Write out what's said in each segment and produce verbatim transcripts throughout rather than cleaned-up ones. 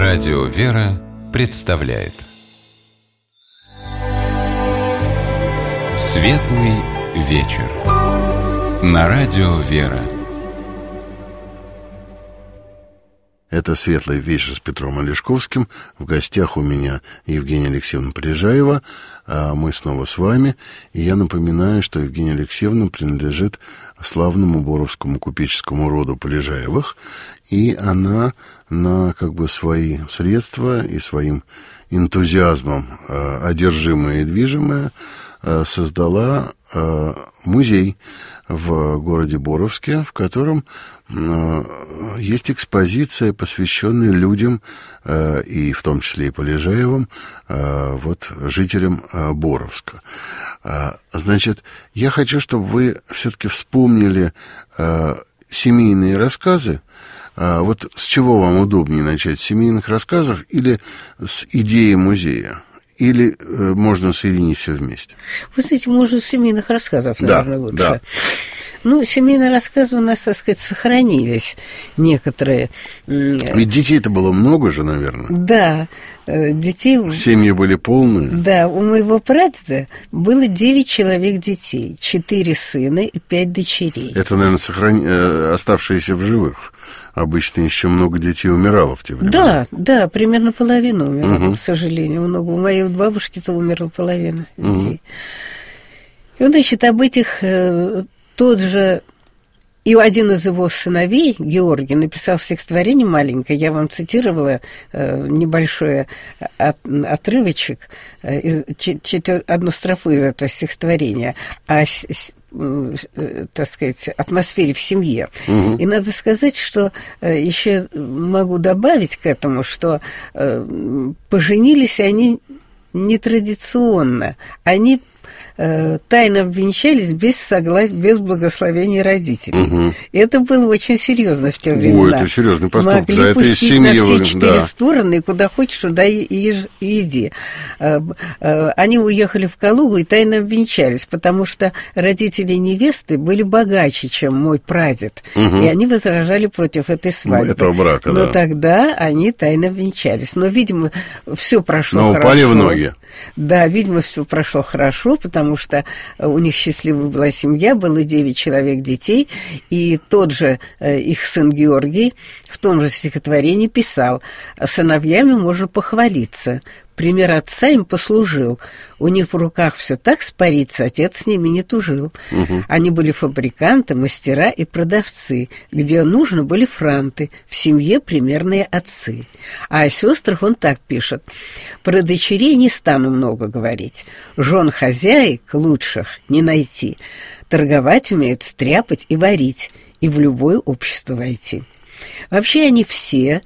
Радио «Вера» представляет Светлый вечер на Радио «Вера». Это «Светлый вечер» с Петром Олешковским. В гостях у меня Евгения Алексеевна Полежаева. А мы снова с вами. И я напоминаю, что Евгения Алексеевна принадлежит славному боровскому купеческому роду Полежаевых. И она на как бы свои средства и своим энтузиазмом одержимая и движимая создала музей в городе Боровске, в котором есть экспозиция, посвященная людям, и в том числе и Полежаевым, вот, жителям Боровска. Значит, я хочу, чтобы вы все-таки вспомнили семейные рассказы. Вот с чего вам удобнее начать, с семейных рассказов или с идеи музея? Или э, можно соединить все вместе? Вы знаете, можно с семейных рассказов, наверное, да, лучше. Да. Ну, семейные рассказы у нас, так сказать, сохранились некоторые. Ведь детей-то было много же, наверное. Да, детей... Семьи были полные. Да, у моего прадеда было девять человек детей, четыре сына и пять дочерей. Это, наверное, сохран... оставшиеся в живых. Обычно еще много детей умирало в те времена. Да, да, примерно половина умерла, угу. к сожалению. Много. У моей бабушки-то умерла половина детей. Угу. И, значит, об этих... Тот же, и один из его сыновей, Георгий, написал стихотворение маленькое, я вам цитировала э, небольшой от, отрывочек, э, из, четвер, одну строфу из этого стихотворения о, с, э, так сказать, атмосфере в семье. Угу. И надо сказать, что э, еще могу добавить к этому, что э, поженились они нетрадиционно, они тайно обвенчались без согласия, без благословения родителей. Угу. Это было очень серьезно в те времена. Ой, это серьезный поступок. Могли За это пустить семьи, на все четыре да. стороны, и куда хочешь, туда и, и, и иди. Они уехали в Калугу и тайно обвенчались, потому что родители невесты были богаче, чем мой прадед. Угу. И они возражали против этой свадьбы. Этого брака, Но да. тогда они тайно обвенчались. Но, видимо, все прошло Но хорошо. упали в ноги. Да, видимо, все прошло хорошо, потому что у них счастливая была семья, было девять человек детей, и тот же э, их сын Георгий в том же стихотворении писал: «Сыновьями можно похвалиться, пример отца им послужил. У них в руках все так спорится, отец с ними не тужил. Угу. Они были фабриканты, мастера и продавцы. Где нужно, были франты, в семье примерные отцы». А о сестрах он так пишет: «Про дочерей не стану много говорить. Жен хозяек лучших не найти. Торговать умеют, стряпать и варить, и в любое общество войти». Вообще они все...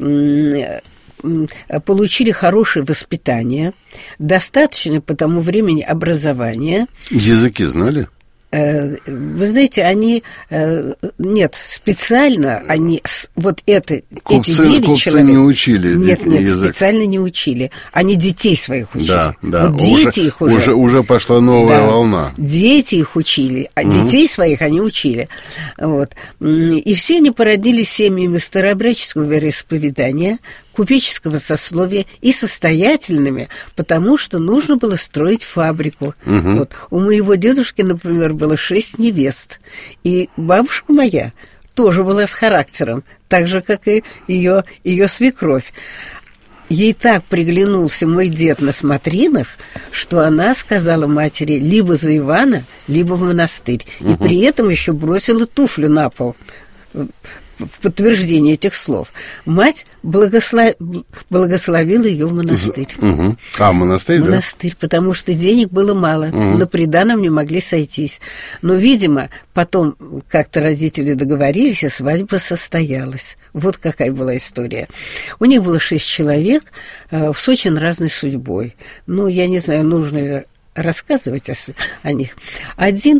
получили хорошее воспитание, достаточное по тому времени образование. Языки знали? Вы знаете, они... Нет, специально они... Вот это, купцы, эти девять купцы человек... не учили Нет, нет, язык. специально не учили. Они детей своих учили. Да, да. Вот дети уже, их уже... Уже, уже пошла новая да, волна. Дети их учили, а угу. детей своих они учили. Вот. И все они породнились семьями старообрядческого вероисповедания, купеческого сословия и состоятельными, потому что нужно было строить фабрику. Угу. Вот. У моего дедушки, например, было шесть невест, и бабушка моя тоже была с характером, так же, как и ее, ее свекровь. Ей так приглянулся мой дед на смотринах, что она сказала матери либо за Ивана, либо в монастырь, угу. и при этом еще бросила туфлю на пол в подтверждение этих слов. Мать благослов... благословила ее в монастырь. Угу. А, монастырь, монастырь, да? Монастырь, потому что денег было мало, угу. на приданом не могли сойтись. Но, видимо, потом как-то родители договорились, и свадьба состоялась. Вот какая была история. У них было шесть человек, э, с очень разной судьбой. Ну, я не знаю, нужно ли рассказывать о, о них. Один,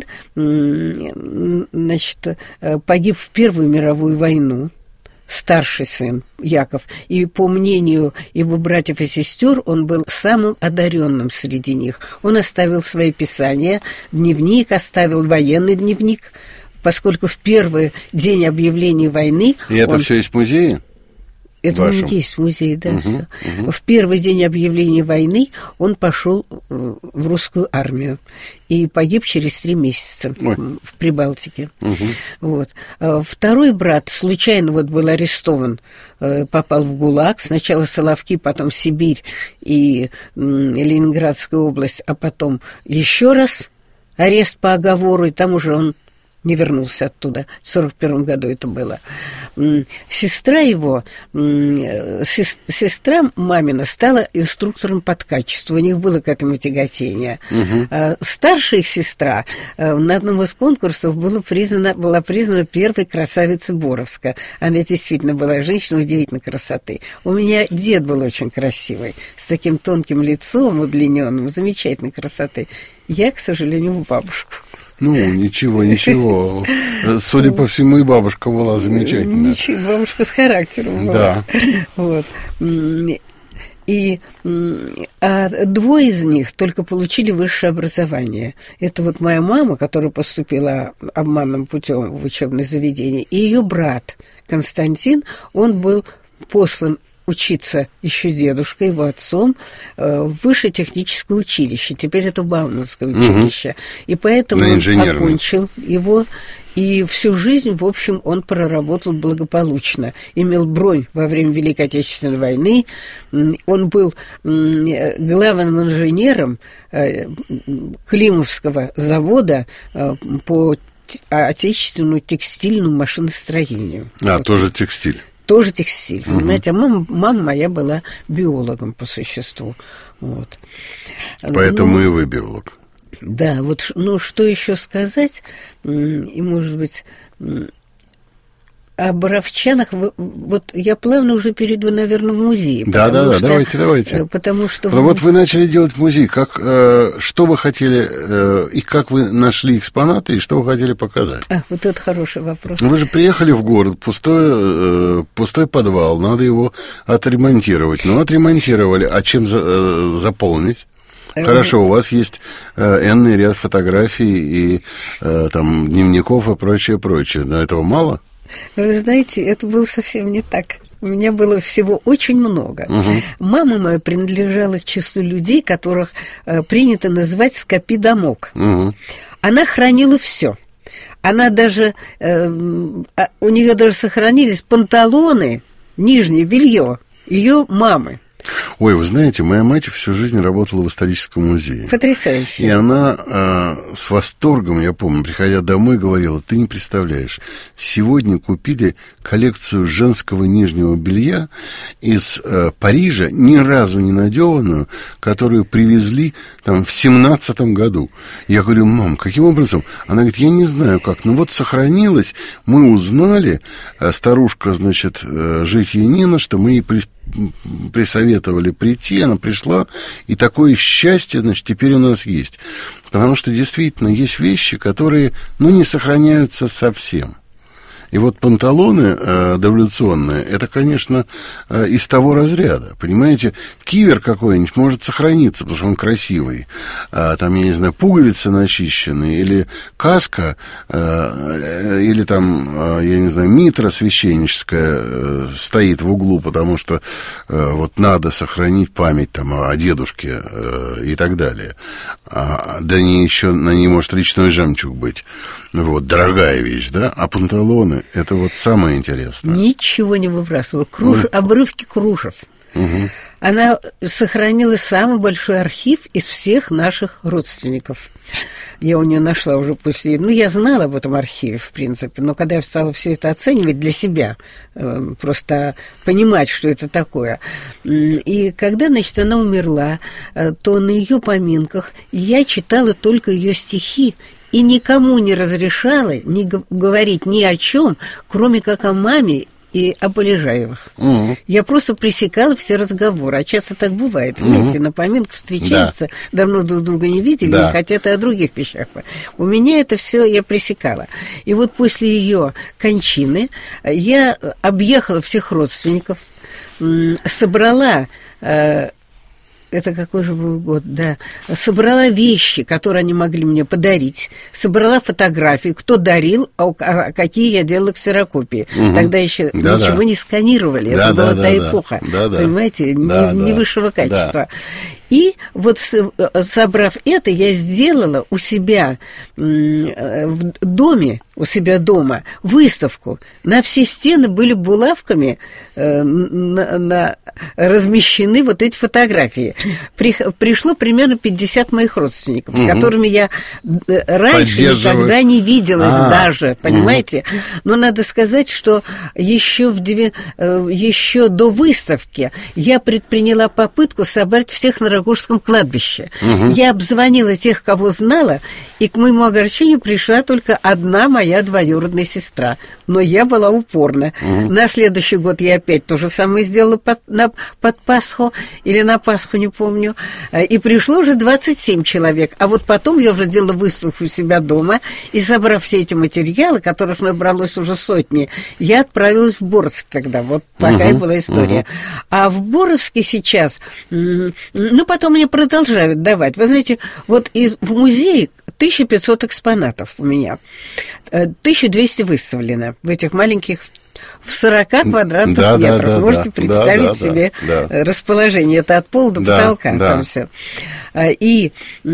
значит, погиб в Первую мировую войну, старший сын Яков, и по мнению его братьев и сестер, он был самым одаренным среди них. Он оставил свои писания, дневник, оставил военный дневник, поскольку в первый день объявления войны... И это он... все из музея? Это вашем. он есть музей, да, угу, все. Угу. В первый день объявления войны он пошел в русскую армию и погиб через три месяца Ой. в Прибалтике. Угу. Вот. Второй брат случайно вот был арестован, попал в ГУЛАГ. Сначала Соловки, потом Сибирь и Ленинградская область, а потом еще раз арест по оговору, и там уже он не вернулся оттуда. В сорок первом году это было. Сестра его, сестра мамина стала инструктором по ткачеству. У них было к этому тяготение. Угу. Старшая их сестра на одном из конкурсов была признана, была признана первой красавицей Боровска. Она действительно была женщина удивительной красоты. У меня дед был очень красивый, с таким тонким лицом, удлиненным, замечательной красоты. Я, к сожалению, в бабушку. Ну, ничего, ничего. Судя по всему, и бабушка была замечательная. Ничего, бабушка с характером была. Да. Вот. И а двое из них только получили высшее образование. Это вот моя мама, которая поступила обманным путем в учебное заведение, и ее брат Константин, он был послан учиться еще дедушкой, его отцом, в высшее техническое училище. Теперь это Бауманское училище. Угу. И поэтому он окончил его. И всю жизнь, в общем, он проработал благополучно. Имел бронь во время Великой Отечественной войны. Он был главным инженером Климовского завода по отечественному текстильному машиностроению. А, вот. Тоже текстиль. Тоже текстиль, угу. Понимаете, а мама, мама моя была биологом по существу. Вот. Поэтому ну, и вы биолог. Да, вот, ну, что еще сказать, и, может быть, о Боровчанах, вот я плавно уже перейду, наверное, в музей. Да, да, да, давайте, давайте. Потому что... Ну, вот вы начали делать музей, как, э, что вы хотели, э, и как вы нашли экспонаты, и что вы хотели показать? А, вот это хороший вопрос. Вы же приехали в город, пустой, э, пустой подвал, надо его отремонтировать. Ну, отремонтировали, а чем за, э, заполнить? Хорошо, у вас есть э, энный ряд фотографий и э, там дневников и прочее, прочее, но этого мало? Вы знаете, это было совсем не так. У меня было всего очень много. Угу. Мама моя принадлежала к числу людей, которых э, принято называть скопидомок. Угу. Она хранила все. Она даже... Э, у нее даже сохранились панталоны, нижнее белье ее мамы. Ой, вы знаете, моя мать всю жизнь работала в историческом музее. Потрясающе. И она э, с восторгом, я помню, приходя домой, говорила: ты не представляешь, сегодня купили коллекцию женского нижнего белья из э, Парижа, ни разу не надеванную, которую привезли там в семнадцатом году. Я говорю: мам, каким образом? Она говорит: я не знаю как, но вот сохранилось, мы узнали, а старушка, значит, э, жить ей не на что, мы ей при присоветовали прийти, она пришла, и такое счастье, значит, теперь у нас есть. Потому что действительно есть вещи, которые, ну, не сохраняются совсем. И вот панталоны э, дореволюционные, это, конечно, э, из того разряда. Понимаете, кивер какой-нибудь может сохраниться, потому что он красивый. А, там, я не знаю, пуговицы начищенные, или каска, э, или там, э, я не знаю, митра священническая э, стоит в углу, потому что э, вот надо сохранить память там о дедушке э, и так далее. А, да не еще на ней может речной жемчуг быть. Вот, дорогая вещь, да? А панталоны — это вот самое интересное. Ничего не выбрасывала. Круж... Mm. Обрывки кружев. Угу. Она сохранила самый большой архив из всех наших родственников. Я у нее нашла уже после... Ну, я знала об этом архиве, в принципе, но когда я стала все это оценивать для себя, просто понимать, что это такое. И когда, значит, она умерла, то на ее поминках я читала только ее стихи, и никому не разрешала не говорить ни о чем, кроме как о маме и о Полежаевых. Угу. Я просто пресекала все разговоры. А часто так бывает, знаете, угу. на поминках встречаются, да. давно друг друга не видели, да. и хотят и о других вещах. У меня это все я пресекала. И вот после ее кончины я объехала всех родственников, собрала... это какой же был год, да, собрала вещи, которые они могли мне подарить, собрала фотографии, кто дарил, а, а какие я делала ксерокопии. Угу. Тогда еще да, ничего да. не сканировали, да, это да, была да, та да. эпоха, да, да. понимаете, да, не, да. не высшего качества. Да. И вот собрав это, я сделала у себя в доме, у себя дома выставку. На все стены были булавками на, на, размещены вот эти фотографии. При, пришло примерно пятьдесят моих родственников, угу. с которыми я раньше никогда не виделась а, даже, понимаете? Угу. Но надо сказать, что еще, в, еще до выставки я предприняла попытку собрать всех на Рогожском кладбище. Угу. Я обзвонила тех, кого знала, и к моему огорчению пришла только одна моя двоюродная сестра. Но я была упорна. Угу. На следующий год я опять то же самое сделала под, на, под Пасху, или на Пасху, не помню. И пришло уже двадцать семь человек. А вот потом я уже делала выставку у себя дома, и, собрав все эти материалы, которых набралось уже сотни, я отправилась в Боровск тогда. Вот такая угу. была история. Угу. А в Боровске сейчас, ну, потом мне продолжают давать. Вы знаете, вот из, в музее тысяча пятьсот экспонатов у меня, тысяча двести выставлено в этих маленьких, в сорока квадратных да, метров. Да, да, можете да, представить да, себе да, да. расположение. Это от пола до да, потолка. Да. Там все. И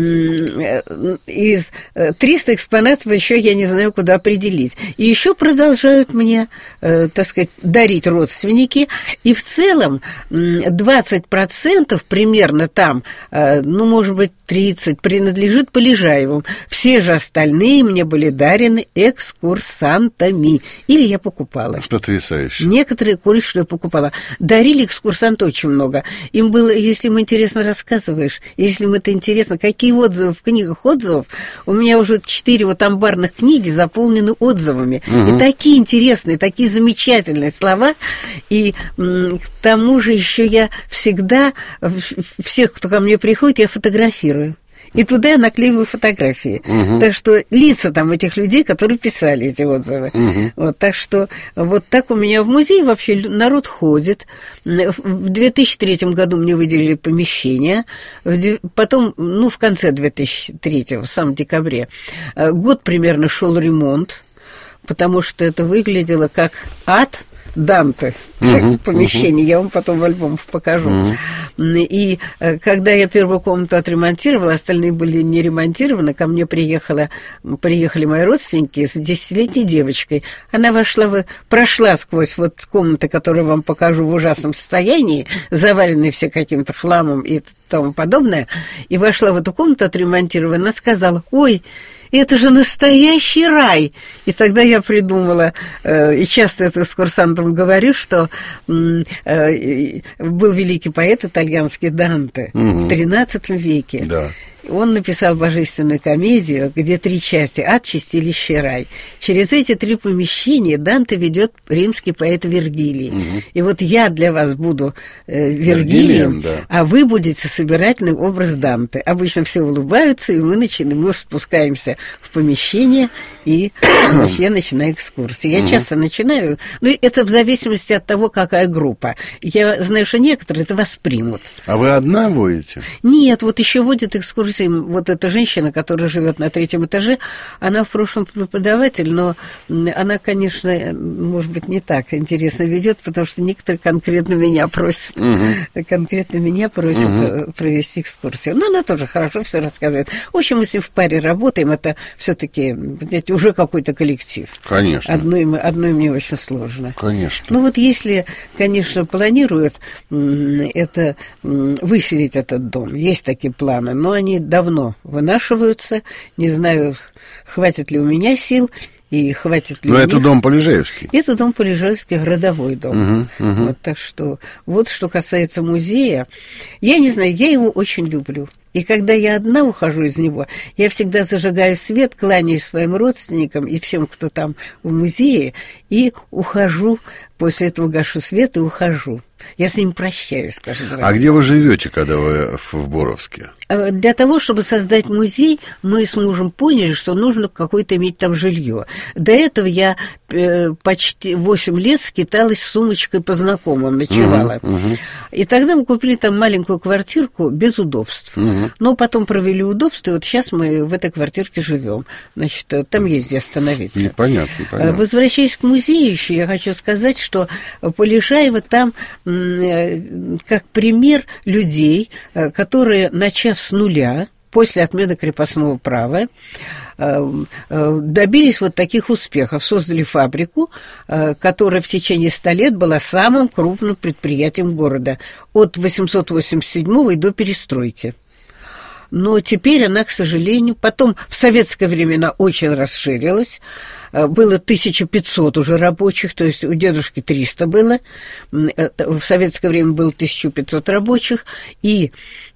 из триста экспонатов еще я не знаю, куда определить. И еще продолжают мне, так сказать, дарить родственники. И в целом двадцать процентов примерно там, ну, может быть, тридцать принадлежит Полежаевым. Все же остальные мне были дарены экскурсантами. Или я покупала. Потрясающе. Некоторые кое-что я покупала. Дарили экскурсанты очень много. Им было, если им интересно рассказываешь, если им это интересно, какие отзывы в книгах отзывов. У меня уже четыре вот амбарных книги заполнены отзывами. Угу. И такие интересные, такие замечательные слова. И м, к тому же еще я всегда, всех, кто ко мне приходит, я фотографирую. И туда я наклеиваю фотографии. Угу. Так что лица там этих людей, которые писали эти отзывы. Угу. Вот, так что вот так у меня в музее вообще народ ходит. В две тысячи третьем году мне выделили помещение. Потом, ну, в конце две тысячи третьего, в самом декабре, год примерно шел ремонт, потому что это выглядело как ад Данте, uh-huh, помещение, uh-huh. я вам потом в альбомах покажу. Uh-huh. И когда я первую комнату отремонтировала, остальные были не ремонтированы, ко мне приехала, приехали мои родственники с десятилетней девочкой. Она вошла, в, прошла сквозь вот комнаты, которые вам покажу в ужасном состоянии, заваленные все каким-то хламом и тому подобное, и вошла в эту комнату отремонтированную, она сказала: ой, это же настоящий рай. И тогда я придумала, э, и часто это экскурсантам говорю, что э, был великий поэт итальянский Данте угу. в тринадцатом веке. Да. Он написал божественную комедию, где три части: ад, чистилище, рай. Через эти три помещения Данте ведет римский поэт Вергилий. Угу. И вот я для вас буду э, Вергилием, да. а вы будете собирательный образ Данте. Обычно все улыбаются, и мы начинаем, мы спускаемся в помещение, и я начинаю экскурсии. Я угу. часто начинаю, ну, это в зависимости от того, какая группа. Я знаю, что некоторые это воспримут. А вы одна водите? Нет, вот еще водят экскурсии. Вот эта женщина, которая живет на третьем этаже, она в прошлом преподаватель, но она, конечно, может быть, не так интересно ведет, потому что некоторые конкретно меня просят, угу. конкретно меня просят угу. провести экскурсию. Но она тоже хорошо все рассказывает. В общем, если в паре работаем, это все-таки уже какой-то коллектив. Конечно. Одной, одной мне очень сложно. Конечно. Ну вот если, конечно, планируют это, выселить этот дом, есть такие планы, но они давно вынашиваются. Не знаю, хватит ли у меня сил и хватит ли. Но у это них. дом Полежаевский. Это дом Полежаевский, городовой дом. Угу, угу. Вот, так что вот что касается музея, я не знаю, я его очень люблю. И когда я одна ухожу из него, я всегда зажигаю свет, кланяюсь своим родственникам и всем, кто там в музее, и ухожу, после этого гашу свет и ухожу. Я с ним прощаюсь каждый раз. А где вы живете, когда вы в Боровске? Для того, чтобы создать музей, мы с мужем поняли, что нужно какое-то иметь там жилье. До этого я почти восемь лет скиталась с сумочкой по знакомым, ночевала. Uh-huh, uh-huh. И тогда мы купили там маленькую квартирку без удобств. Uh-huh. Но потом провели удобства, и вот сейчас мы в этой квартирке живем. Значит, там есть где остановиться. Непонятно, понятно. Возвращаясь к музею еще, я хочу сказать, что Полежаева там как пример людей, которые, начав с нуля, после отмены крепостного права, добились вот таких успехов. Создали фабрику, которая в течение ста лет была самым крупным предприятием города от восемьсот восемьдесят седьмого и до перестройки. Но теперь она, к сожалению, потом в советское время она очень расширилась. Было тысяча пятьсот уже рабочих, то есть у дедушки триста было. В советское время было тысяча пятьсот рабочих, и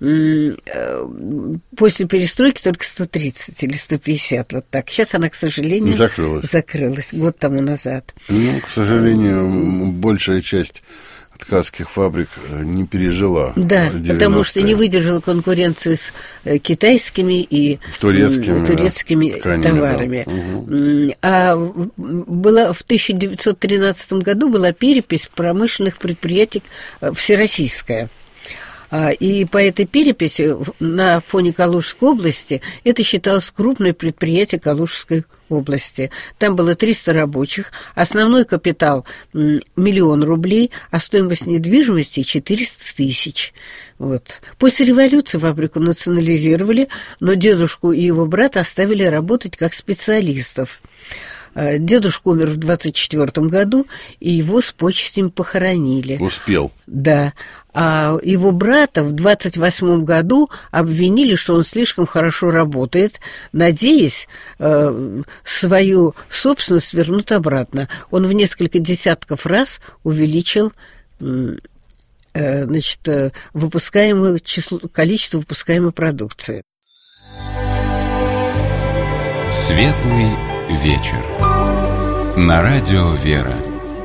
после перестройки только сто тридцать или сто пятьдесят, вот так. Сейчас она, к сожалению, закрылась, закрылась год тому назад. Ну, к сожалению, большая часть ткацких фабрик не пережила. Да, потому что не выдержала конкуренции с китайскими и турецкими, турецкими товарами. Да. Угу. А была, в тысяча девятьсот тринадцатом году была перепись промышленных предприятий всероссийская. И по этой переписи на фоне Калужской области это считалось крупное предприятие Калужской области. Там было триста рабочих, основной капитал миллион рублей, а стоимость недвижимости четыреста тысяч. Вот. После революции фабрику национализировали, но дедушку и его брата оставили работать как специалистов. Дедушка умер в двадцать четвёртом году, и его с почестями похоронили. Успел. Да. А его брата в двадцать восьмом году обвинили, что он слишком хорошо работает, надеясь э, свою собственность вернуть обратно. Он в несколько десятков раз увеличил э, значит, выпускаемое число, количество выпускаемой продукции. Светлый вечер. На радио «Вера».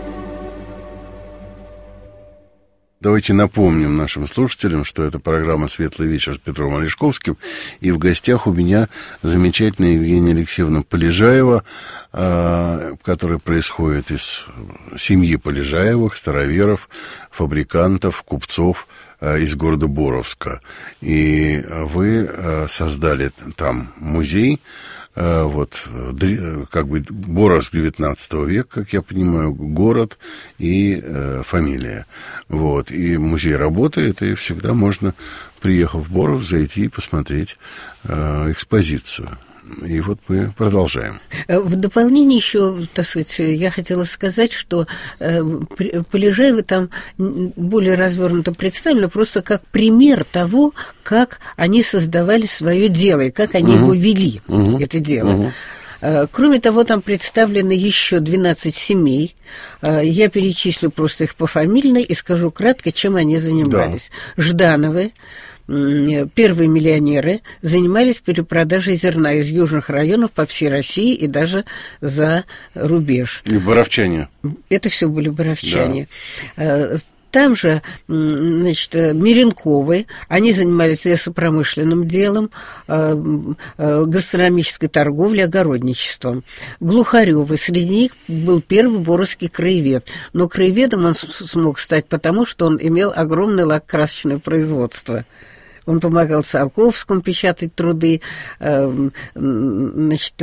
Давайте напомним нашим слушателям, что это программа «Светлый вечер» с Петром Олешковским. И в гостях у меня замечательная Евгения Алексеевна Полежаева, которая происходит из семьи Полежаевых, староверов, фабрикантов, купцов из города Боровска. И вы создали там музей, вот, как бы Боровск девятнадцатого века, как я понимаю, город и э, фамилия. Вот, и музей работает, и всегда можно, приехав в Боровск, зайти и посмотреть э, экспозицию. И вот мы продолжаем. В дополнение еще, так сказать, я хотела сказать, что э, Полежаевы там более развернуто представлены просто как пример того, как они создавали свое дело и как они угу. его вели, угу. это дело. Угу. Кроме того, там представлены еще двенадцать семей. Я перечислю просто их пофамильно и скажу кратко, чем они занимались. Да. Ждановы, первые миллионеры, занимались перепродажей зерна из южных районов по всей России и даже за рубеж. И боровчане. Это все были боровчане. Да. Там же, значит, Меренковы, они занимались лесопромышленным делом, гастрономической торговлей, огородничеством. Глухарёвы, среди них был первый боровский краевед. Но краеведом он смог стать потому, что он имел огромное лакокрасочное производство. Он помогал Циолковскому печатать труды, значит,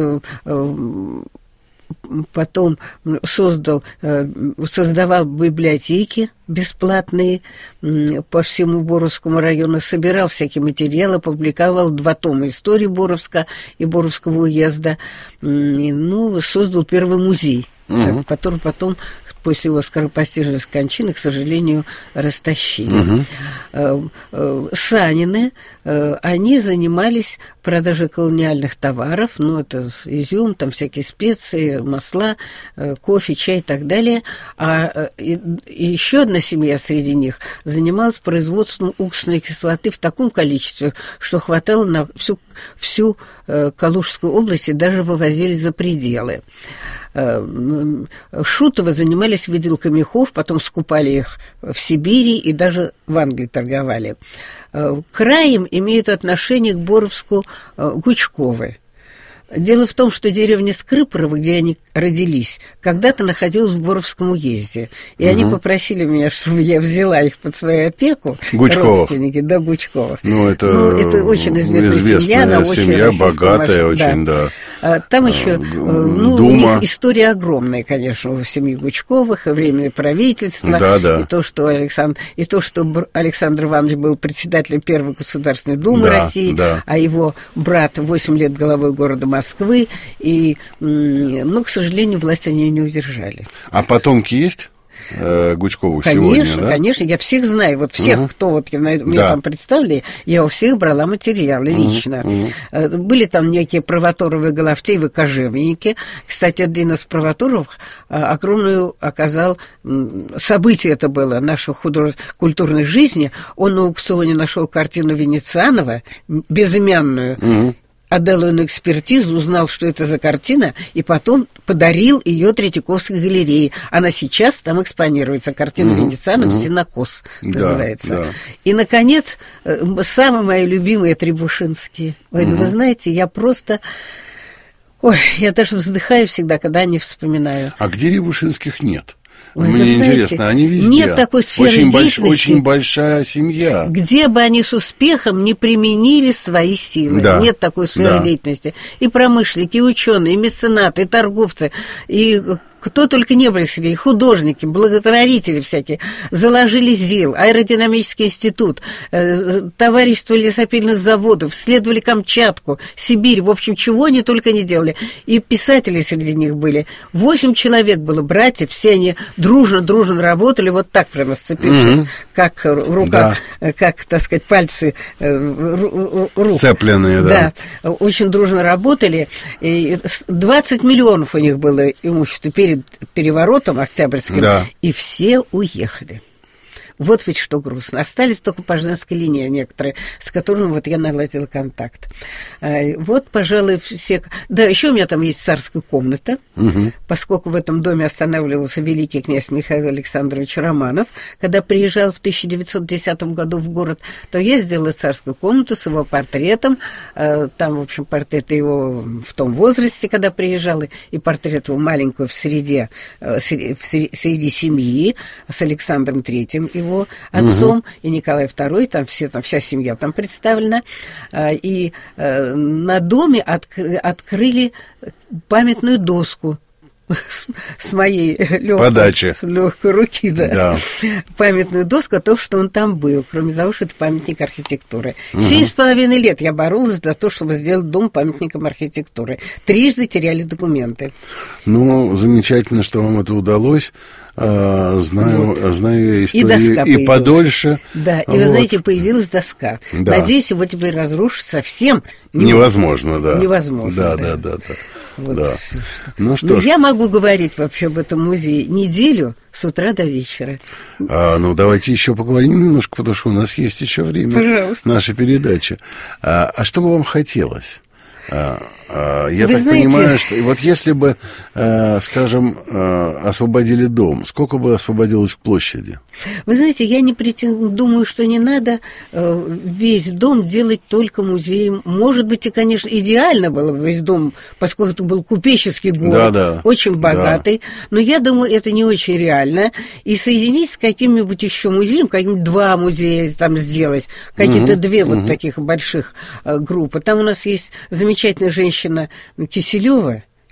потом создал, создавал библиотеки бесплатные по всему Боровскому району, собирал всякие материалы, публиковал два тома истории Боровска и Боровского уезда, ну, создал первый музей, угу. который потом, после его скоропостижной кончины, к сожалению, растащили. Угу. Санины, они занимались продажи колониальных товаров, ну, это изюм, там всякие специи, масла, кофе, чай и так далее. А и, и еще одна семья среди них занималась производством уксусной кислоты в таком количестве, что хватало на всю, всю Калужскую область и даже вывозили за пределы. Шутовы занимались выделкой мехов, потом скупали их в Сибири и даже в Англии торговали. Краем имеют отношение к Боровску Гучковы. Дело в том, что деревня Скрыпорово, где они родились, когда-то находилась в Боровском уезде. И угу. они попросили меня, чтобы я взяла их под свою опеку. Гучковых. Родственники, да, Гучковых. Ну, это, ну, это очень известная, известная семья. Она семья, очень богатая очень, да. да. Там еще, ну, Дума. У них история огромная, конечно, у семьи Гучковых, и временное правительство, да, да. и то, что Александр, и то, что Александр Иванович был председателем Первой Государственной Думы да, России, да. а его брат восемь лет главой города Москвы, и, ну, к сожалению, власть они не удержали. А потомки есть? Гучкову конечно, сегодня, да? Конечно, я всех знаю, вот всех, угу. кто вот мне да. там представили, я у всех брала материалы угу. лично. Угу. Были там некие Провоторовы, Головтеевы, Кожевники. Кстати, один из Провоторовых огромную оказал, событие это было нашей художественно-культурной жизни. Он на аукционе нашел картину Венецианова, безымянную, угу. отдал ее на экспертизу, узнал, что это за картина, и потом подарил ее Третьяковской галерее. Она сейчас там экспонируется. Картина угу, Венецианова угу. «Сенокос» да, называется. Да. И, наконец, самые мои любимые Требушинские. Ой, угу. вы знаете, я просто... Ой, я даже вздыхаю всегда, когда о них вспоминаю. А где Рябушинских нет? Ой, Мне знаете, интересно, они везде. Нет такой сферы очень деятельности, больш, очень большая семья. Где бы они с успехом не применили свои силы. Да. Нет такой сферы да. деятельности. И промышленники, и ученые, и меценаты, и торговцы, и... кто только не были среди, художники, благотворители всякие, заложили ЗИЛ, аэродинамический институт, э, товарищество лесопильных заводов, исследовали Камчатку, Сибирь, в общем, чего они только не делали. И писатели среди них были. Восемь человек было, братьев, все они дружно-дружно работали, вот так прямо сцепившись, mm-hmm. как рука, да. как, так сказать, пальцы э, рук. Цепленные, да. Да, очень дружно работали. И двадцать миллионов у них было имущества перед переворотом октябрьским, да. и все уехали. Вот ведь что грустно. Остались только по женской линии некоторые, с которыми вот я наладила контакт. Вот, пожалуй, все... Да, еще у меня там есть царская комната, угу. поскольку в этом доме останавливался великий князь Михаил Александрович Романов, когда приезжал в тысяча девятьсот десятом году в город, то я сделала царскую комнату с его портретом. Там, в общем, портрет его в том возрасте, когда приезжал, и портрет его маленького в среде, среди семьи с Александром Третьим, его отцом, угу. и Николай Второй, там, все, там вся семья там представлена. И на доме откры, открыли памятную доску с, с моей легкой, с легкой руки, да. да. Памятную доску о том, что он там был, кроме того, что это памятник архитектуры. Угу. Семь с половиной лет я боролась за то, чтобы сделать дом памятником архитектуры. Трижды теряли документы. Ну, замечательно, что вам это удалось. А, знаю, вот. знаю историю и, и подольше. Да, и вот. Вы знаете, появилась доска. Да. Надеюсь, его теперь разрушить совсем невозможно, да. Невозможно. Да, да, да, да. Вот. да. Ну, что ну, ж. я могу говорить вообще об этом музее неделю с утра до вечера. А, ну, давайте еще поговорим немножко, потому что у нас есть еще время. Пожалуйста. Наша передача. А, а что бы вам хотелось? А, а, я Вы так знаете... понимаю, что вот если бы, а, скажем, а, освободили дом, сколько бы освободилось площади? Вы знаете, я не претендую, думаю, что не надо э, весь дом делать только музеем. Может быть, и, конечно, идеально было бы весь дом, поскольку это был купеческий город, да, да, очень богатый, да. но я думаю, это не очень реально. И соединить с каким-нибудь еще музеем, каким-нибудь два музея там сделать, какие-то угу, две угу. вот таких больших э, группы. Там у нас есть замечательная женщина Киселева,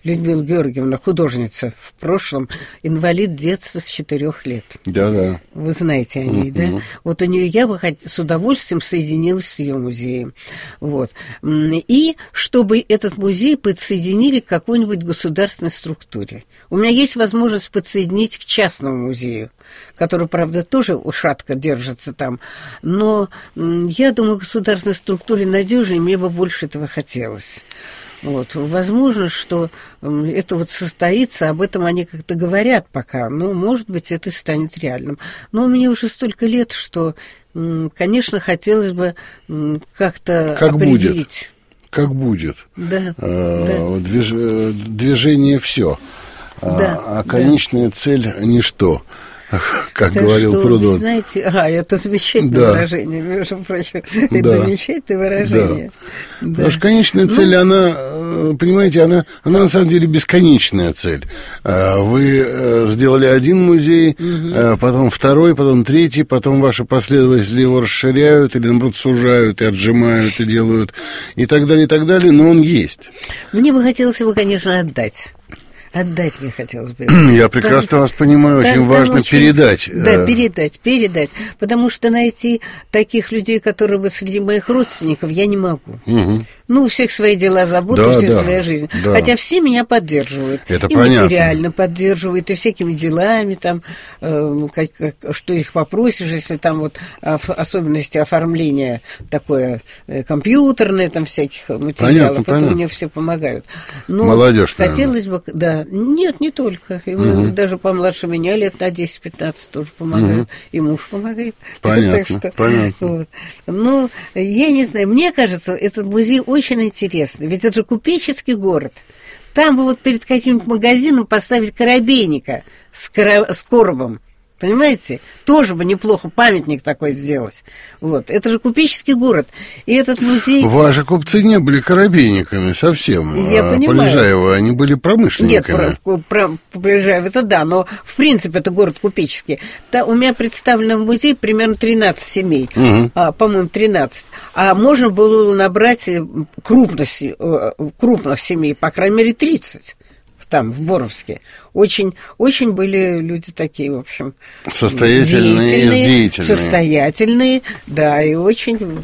Людмила Георгиевна, художница, в прошлом инвалид детства с четырех лет. Да-да. Вы знаете о ней, uh-huh. да? Вот у нее я бы хот... с удовольствием соединилась с ее музеем. Вот. И чтобы этот музей подсоединили к какой-нибудь государственной структуре. У меня есть возможность подсоединить к частному музею, который, правда, тоже шатко держится там. Но я думаю, государственной структуре надежнее, мне бы больше этого хотелось. Вот. Возможно, что это вот состоится, об этом они как-то говорят пока, но, может быть, это станет реальным. Но мне уже столько лет, что, конечно, хотелось бы как-то как определить. Будет. Как будет. Да, а, да. Движ... Движение все, да, а, а конечная да. цель ничто. Как так говорил что, Прудон. Знаете, а, это замечательное да. выражение, между прочим. Да. Это замечательное выражение. Да. Да. Потому что конечная цель, ну, она, понимаете, она, она на самом деле бесконечная цель. Вы сделали один музей, угу. потом второй, потом третий, потом ваши последователи его расширяют или, наоборот, сужают и отжимают, и делают, и так далее, и так далее, но он есть. Мне бы хотелось его, конечно, отдать. Отдать мне хотелось бы. Я прекрасно там, вас понимаю, очень там, важно там очень, передать. Да, передать, передать. Потому что найти таких людей, которые бы среди моих родственников, я не могу. Угу. Ну, у всех свои дела, заботы, да, у всех да, своя жизнь. Да. Хотя все меня поддерживают. Это и понятно. Материально поддерживают, и всякими делами, там, э, как, как, что их попросишь, если там вот в особенности оформления такое э, компьютерное, там всяких материалов, понятно, это понятно. Мне все помогают. Но молодежь, хотелось бы, да. Нет, не только. Ему угу. даже помладше меня, лет на десять-пятнадцать тоже помогают. Угу. И муж помогает. Понятно, так что, понятно. Вот. Но я не знаю, мне кажется, этот музей очень интересный. Ведь это же купеческий город. Там бы вот перед каким-нибудь магазином поставить коробейника с, коро... с коробом. Понимаете? Тоже бы неплохо памятник такой сделать. Вот. Это же купеческий город. И этот музей... Ваши купцы не были коробейниками совсем. Я а понимаю. Полежаева, они были промышленниками. Нет, про, про, Полежаева, это да, но в принципе это город купеческий. Да, у меня представлено в музее примерно тринадцать семей. Угу. А, по-моему, тринадцать. А можно было набрать крупных, крупных семей, по крайней мере, тридцать. Там, в Боровске. Очень, очень были люди такие, в общем... Состоятельные и деятельные. Состоятельные, да, и очень,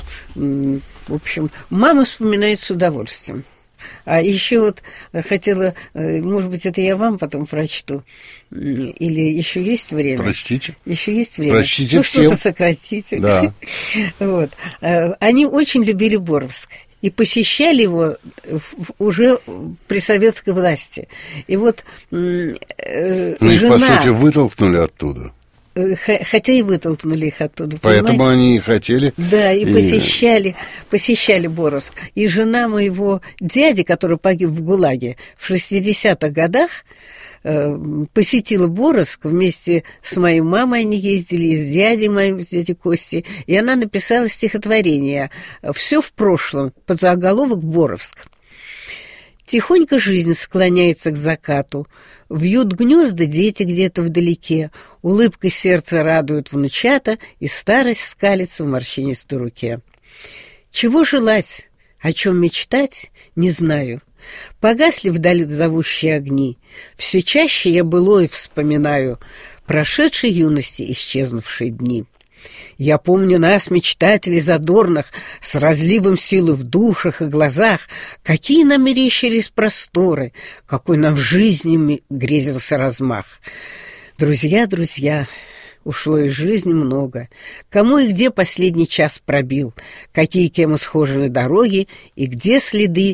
в общем, мама вспоминает с удовольствием. А еще вот хотела, может быть, это я вам потом прочту, или еще есть время? Прочтите. Еще есть время? Прочтите ну, всем. Что-то сократите. Да. Вот. Они очень любили Боровск. И посещали его уже при советской власти. И вот э, ну, жена... их, по сути, вытолкнули оттуда. Хотя и вытолкнули их оттуда. Поэтому понимаете? Они и хотели. Да, и, и посещали, посещали Боровск. И жена моего дяди, который погиб в ГУЛАГе в шестидесятых годах, посетила Боровск вместе с моей мамой, они ездили, и с дядей моим, с дядей Костей, и она написала стихотворение «Все в прошлом», под заголовок «Боровск». Тихонько жизнь склоняется к закату, вьют гнезда дети где-то вдалеке, улыбкой сердца радуют внучата, и старость скалится в морщинистой руке. Чего желать, о чем мечтать, не знаю. Погасли вдали зовущие огни. Все чаще я былое вспоминаю, прошедшей юности исчезнувшие дни. Я помню нас, мечтателей задорных, с разливом силы в душах и глазах, какие нам мерещились просторы, какой нам в жизни грезился размах. Друзья, друзья, ушло из жизни много. Кому и где последний час пробил, какие кем исхожены дороги и где следы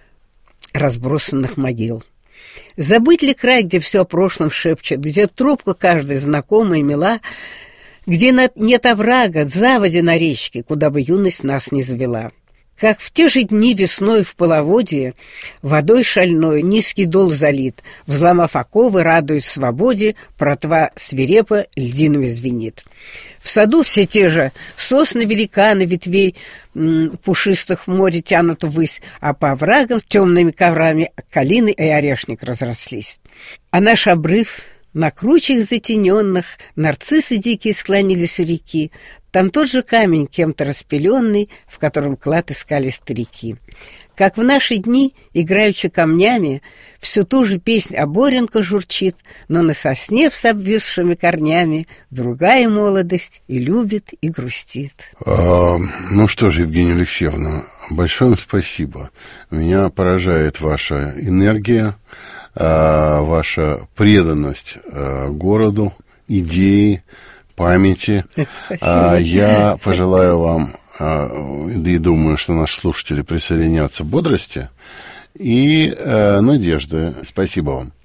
разбросанных могил. Забыть ли край, где все о прошлом шепчет, где тропка каждой знакомая и мила, где нет оврага, заводи на речке, куда бы юность нас не завела. Как в те же дни весной в половодье, водой шальной низкий дол залит, взломав оковы, радуясь свободе, протва свирепо льдинами звенит. В саду все те же сосны великаны ветвей м, пушистых в море тянут ввысь, а по оврагам темными коврами калины и орешник разрослись. А наш обрыв на кручах затененных нарциссы дикие склонились у реки. Там тот же камень, кем-то распиленный, в котором клад искали старики. Как в наши дни, играючи камнями, всю ту же песнь Оборенко журчит, но на сосне с обвисшими корнями другая молодость и любит, и грустит. А, ну что же, Евгения Алексеевна, большое вам спасибо. Меня поражает ваша энергия, ваша преданность городу, идеи, памяти. Спасибо. Я пожелаю вам, да и думаю, что наши слушатели присоединятся, бодрости и надежды. Спасибо вам.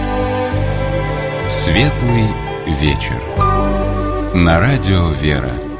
Светлый вечер. На радио «Вера».